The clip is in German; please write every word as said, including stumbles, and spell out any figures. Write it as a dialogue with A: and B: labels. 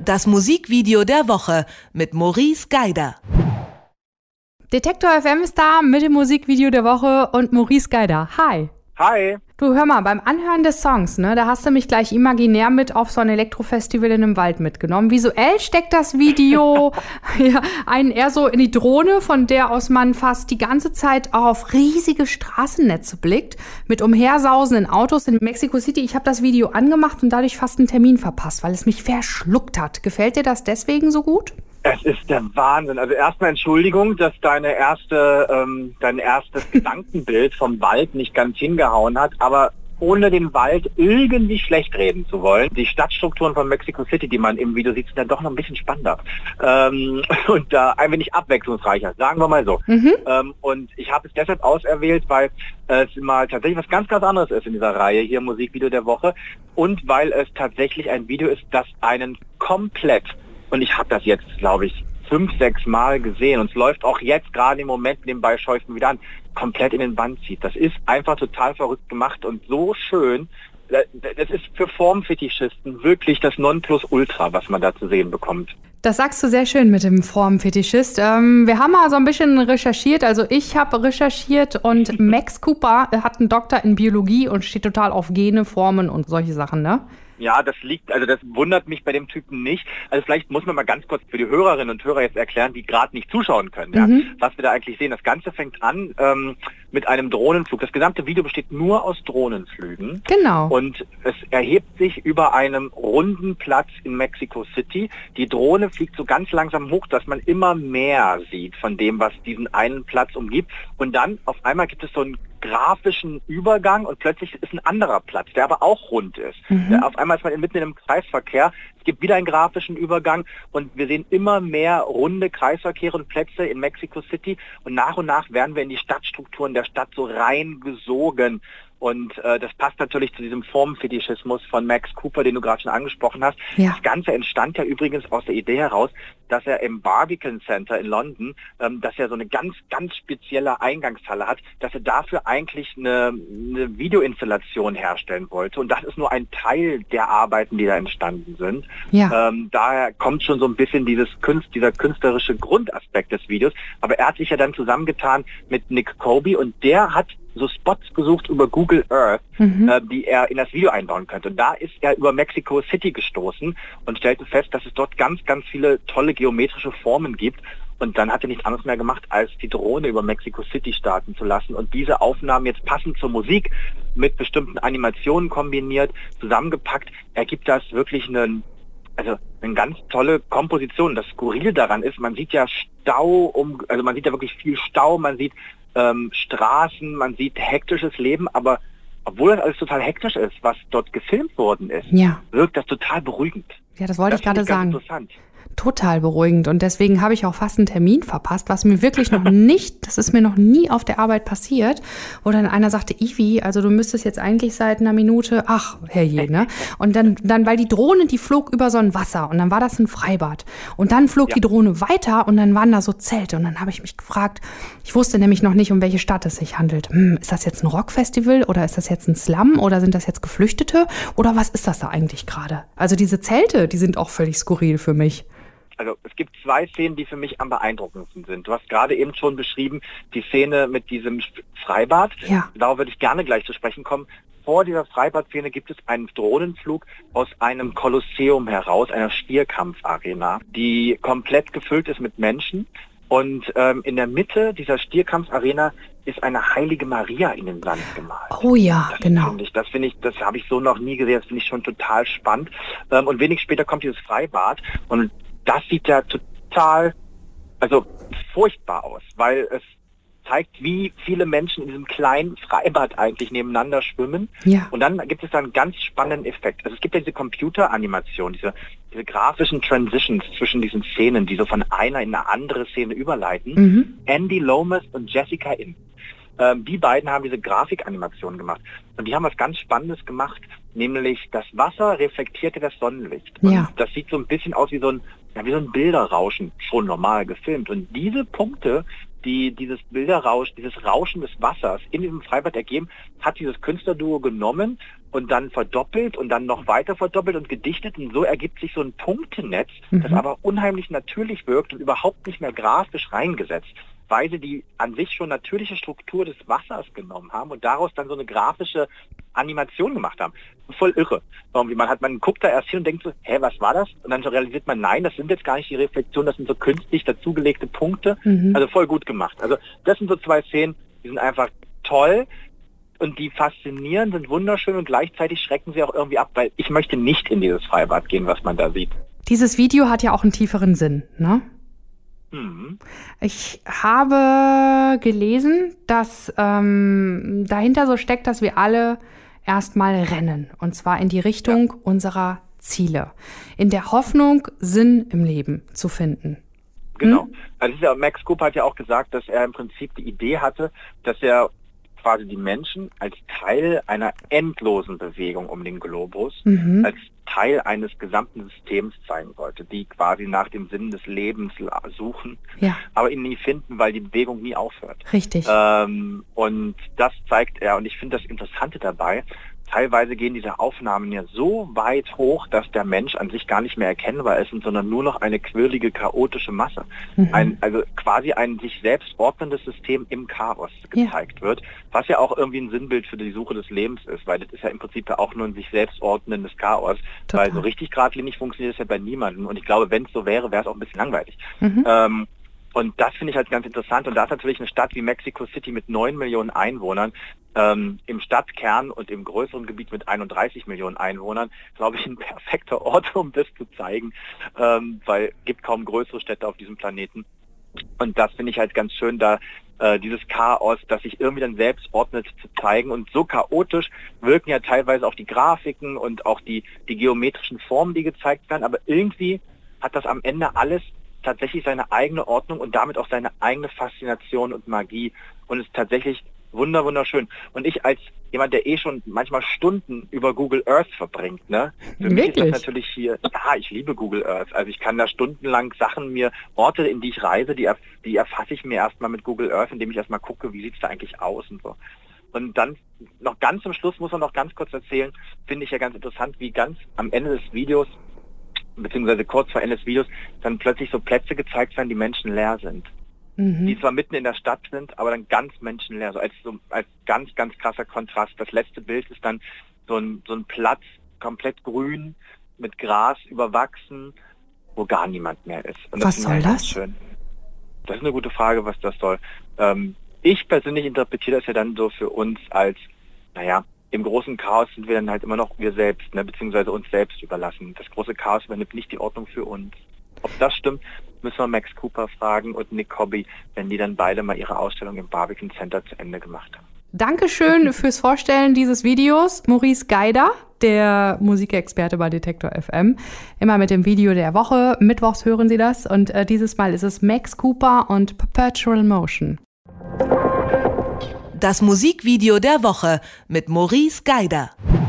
A: Das Musikvideo der Woche mit Maurice Geider.
B: Detektor F M ist da mit dem Musikvideo der Woche und Maurice Geider. Hi.
C: Hi.
B: Du, hör mal, beim Anhören des Songs, ne, da hast du mich gleich imaginär mit auf so ein Elektrofestival in einem Wald mitgenommen. Visuell steckt das Video ja, einen eher so in die Drohne, von der aus man fast die ganze Zeit auf riesige Straßennetze blickt, mit umhersausenden Autos in Mexico City. Ich habe das Video angemacht und dadurch fast einen Termin verpasst, weil es mich verschluckt hat. Gefällt dir das deswegen so gut?
C: Es ist der Wahnsinn. Also erstmal Entschuldigung, dass deine erste, ähm, dein erstes Gedankenbild vom Wald nicht ganz hingehauen hat, aber ohne den Wald irgendwie schlecht reden zu wollen. Die Stadtstrukturen von Mexico City, die man im Video sieht, sind dann doch noch ein bisschen spannender ähm, und da äh, ein wenig abwechslungsreicher, sagen wir mal so. Mhm. Ähm, und ich habe es deshalb auserwählt, weil es mal tatsächlich was ganz, ganz anderes ist in dieser Reihe, hier Musikvideo der Woche, und weil es tatsächlich ein Video ist, das einen komplett, und ich habe das jetzt, glaube ich, fünf, sechs Mal gesehen und es läuft auch jetzt gerade im Moment nebenbei scheuchen wieder an, komplett in den Bann zieht. Das ist einfach total verrückt gemacht und so schön. Das ist für Formfetischisten wirklich das Nonplusultra, was man da zu sehen bekommt.
B: Das sagst du sehr schön mit dem Formfetischist. Ähm, wir haben mal so ein bisschen recherchiert. Also ich habe recherchiert und Max Cooper hat einen Doktor in Biologie und steht total auf Gene, Formen und solche Sachen, ne?
C: Ja, das liegt, also das wundert mich bei dem Typen nicht. Also vielleicht muss man mal ganz kurz für die Hörerinnen und Hörer jetzt erklären, die gerade nicht zuschauen können, ja, mhm. was wir da eigentlich sehen. Das Ganze fängt an ähm, mit einem Drohnenflug. Das gesamte Video besteht nur aus Drohnenflügen.
B: Genau.
C: Und es erhebt sich über einem runden Platz in Mexico City. Die Drohne fliegt so ganz langsam hoch, dass man immer mehr sieht von dem, was diesen einen Platz umgibt. Und dann auf einmal gibt es so einen grafischen Übergang und plötzlich ist ein anderer Platz, der aber auch rund ist. Mhm. Der, auf einmal ist man mitten in einem Kreisverkehr. Es gibt wieder einen grafischen Übergang und wir sehen immer mehr runde Kreisverkehre und Plätze in Mexico City und nach und nach werden wir in die Stadtstrukturen der Stadt so reingesogen. Und äh, das passt natürlich zu diesem Formfetischismus von Max Cooper, den du gerade schon angesprochen hast. Ja. Das Ganze entstand ja übrigens aus der Idee heraus, dass er im Barbican Center in London, ähm, dass er so eine ganz, ganz spezielle Eingangshalle hat, dass er dafür eigentlich eine, eine Videoinstallation herstellen wollte. Und das ist nur ein Teil der Arbeiten, die da entstanden sind. Ja. Ähm, daher kommt schon so ein bisschen dieses Künst, dieser künstlerische Grundaspekt des Videos. Aber er hat sich ja dann zusammengetan mit Nick Kobe und der hat so Spots gesucht über Google Earth, mhm. äh, die er in das Video einbauen könnte. Und da ist er über Mexico City gestoßen und stellte fest, dass es dort ganz, ganz viele tolle geometrische Formen gibt. Und dann hat er nichts anderes mehr gemacht, als die Drohne über Mexico City starten zu lassen. Und diese Aufnahmen jetzt passend zur Musik mit bestimmten Animationen kombiniert, zusammengepackt, ergibt das wirklich einen Also eine ganz tolle Komposition. Das Skurril daran ist, man sieht ja Stau, um, also man sieht ja wirklich viel Stau, man sieht ähm, Straßen, man sieht hektisches Leben, aber obwohl das alles total hektisch ist, was dort gefilmt worden ist, ja. wirkt das total beruhigend.
B: Ja, das wollte das ich gerade sagen.
C: Interessant.
B: Total beruhigend und deswegen habe ich auch fast einen Termin verpasst, was mir wirklich noch nicht, das ist mir noch nie auf der Arbeit passiert, wo dann einer sagte, Ivi, also du müsstest jetzt eigentlich seit einer Minute, ach, herrje, ne? Und dann, dann, weil die Drohne, die flog über so ein Wasser und dann war das ein Freibad und dann flog ja. die Drohne weiter und dann waren da so Zelte und dann habe ich mich gefragt, ich wusste nämlich noch nicht, um welche Stadt es sich handelt. Hm, ist das jetzt ein Rockfestival oder ist das jetzt ein Slum oder sind das jetzt Geflüchtete oder was ist das da eigentlich gerade? Also diese Zelte, die sind auch völlig skurril für mich.
C: Also es gibt zwei Szenen, die für mich am beeindruckendsten sind. Du hast gerade eben schon beschrieben, die Szene mit diesem Freibad. Ja. Darauf würde ich gerne gleich zu sprechen kommen. Vor dieser Freibad-Szene gibt es einen Drohnenflug aus einem Kolosseum heraus, einer Stierkampfarena, die komplett gefüllt ist mit Menschen. Und ähm, in der Mitte dieser Stierkampfarena ist eine heilige Maria in den Sand gemalt.
B: Oh ja,
C: das
B: genau.
C: Find ich, das finde ich, das habe ich so noch nie gesehen. Das finde ich schon total spannend. Ähm, und wenig später kommt dieses Freibad und das sieht ja total, also furchtbar aus, weil es zeigt, wie viele Menschen in diesem kleinen Freibad eigentlich nebeneinander schwimmen. Ja. Und dann gibt es da einen ganz spannenden Effekt. Also es gibt ja diese Computeranimation, diese, diese grafischen Transitions zwischen diesen Szenen, die so von einer in eine andere Szene überleiten. Mhm. Andy Lomas und Jessica Inn. Ähm, die beiden haben diese Grafikanimation gemacht. Und die haben was ganz Spannendes gemacht, nämlich das Wasser reflektierte das Sonnenlicht. Und ja. das sieht so ein bisschen aus wie so ein, ja, wie so ein Bilderrauschen, schon normal gefilmt. Und diese Punkte, die dieses Bilderrausch, dieses Rauschen des Wassers in diesem Freibad ergeben, hat dieses Künstlerduo genommen und dann verdoppelt und dann noch weiter verdoppelt und gedichtet. Und so ergibt sich so ein Punktenetz, mhm. das aber unheimlich natürlich wirkt und überhaupt nicht mehr grafisch reingesetzt, weil sie die an sich schon natürliche Struktur des Wassers genommen haben und daraus dann so eine grafische Animation gemacht haben. Voll irre. Irgendwie man hat, man guckt da erst hin und denkt so, hä, was war das? Und dann realisiert man, nein, das sind jetzt gar nicht die Reflexionen, das sind so künstlich dazugelegte Punkte. Mhm. Also voll gut gemacht. Also das sind so zwei Szenen, die sind einfach toll und die faszinieren, sind wunderschön und gleichzeitig schrecken sie auch irgendwie ab, weil ich möchte nicht in dieses Freibad gehen, was man da sieht.
B: Dieses Video hat ja auch einen tieferen Sinn, ne? Mhm. Ich habe gelesen, dass ähm, dahinter so steckt, dass wir alle erstmal rennen. Und zwar in die Richtung ja. unserer Ziele. In der Hoffnung, Sinn im Leben zu finden.
C: Genau.
B: Hm?
C: Also ja, Max Cooper hat ja auch gesagt, dass er im Prinzip die Idee hatte, dass er quasi die Menschen als Teil einer endlosen Bewegung um den Globus, mhm. als Teil eines gesamten Systems zeigen wollte, die quasi nach dem Sinn des Lebens suchen, ja. aber ihn nie finden, weil die Bewegung nie aufhört.
B: Richtig.
C: Ähm, und das zeigt er, und ich finde das Interessante dabei, teilweise gehen diese Aufnahmen ja so weit hoch, dass der Mensch an sich gar nicht mehr erkennbar ist, sondern nur noch eine quirlige, chaotische Masse. Mhm. Ein, also quasi ein sich selbst ordnendes System im Chaos gezeigt ja. wird, was ja auch irgendwie ein Sinnbild für die Suche des Lebens ist, weil das ist ja im Prinzip ja auch nur ein sich selbst ordnendes Chaos, Total. Weil so richtig geradlinig funktioniert es ja bei niemandem. Und ich glaube, wenn es so wäre, wäre es auch ein bisschen langweilig. Mhm. Ähm, Und das finde ich halt ganz interessant. Und da ist natürlich eine Stadt wie Mexico City mit neun Millionen Einwohnern, ähm, im Stadtkern und im größeren Gebiet mit einunddreißig Millionen Einwohnern, glaube ich, ein perfekter Ort, um das zu zeigen, ähm, weil es gibt kaum größere Städte auf diesem Planeten. Und das finde ich halt ganz schön, da äh, dieses Chaos, das sich irgendwie dann selbst ordnet, zu zeigen. Und so chaotisch wirken ja teilweise auch die Grafiken und auch die, die geometrischen Formen, die gezeigt werden. Aber irgendwie hat das am Ende alles tatsächlich seine eigene Ordnung und damit auch seine eigene Faszination und Magie und ist tatsächlich wunder wunderschön. Und ich als jemand, der eh schon manchmal Stunden über Google Earth verbringt, ne? Für mich ist das natürlich hier, ja, ich liebe Google Earth. Also ich kann da stundenlang Sachen mir, Orte, in die ich reise, die, die erfasse ich mir erstmal mit Google Earth, indem ich erstmal gucke, wie sieht es da eigentlich aus und so. Und dann noch ganz zum Schluss muss man noch ganz kurz erzählen, finde ich ja ganz interessant, wie ganz am Ende des Videos beziehungsweise kurz vor Ende des Videos, dann plötzlich so Plätze gezeigt werden, die menschenleer sind. Mhm. Die zwar mitten in der Stadt sind, aber dann ganz menschenleer, so als, so als ganz, ganz krasser Kontrast. Das letzte Bild ist dann so ein, so ein Platz, komplett grün, mit Gras überwachsen, wo gar niemand mehr ist. Und das
B: was soll das?
C: Schön. Das ist eine gute Frage, was das soll. Ähm, ich persönlich interpretiere das ja dann so für uns als, naja, im großen Chaos sind wir dann halt immer noch wir selbst, ne, beziehungsweise uns selbst überlassen. Das große Chaos übernimmt nicht die Ordnung für uns. Ob das stimmt, müssen wir Max Cooper fragen und Nick Hobby, wenn die dann beide mal ihre Ausstellung im Barbican Center zu Ende gemacht haben.
B: Dankeschön fürs Vorstellen dieses Videos, Maurice Geider, der Musikexperte bei Detektor F M. Immer mit dem Video der Woche. Mittwochs hören Sie das und äh, dieses Mal ist es Max Cooper und Perpetual Motion.
A: Das Musikvideo der Woche mit Maurice Geider.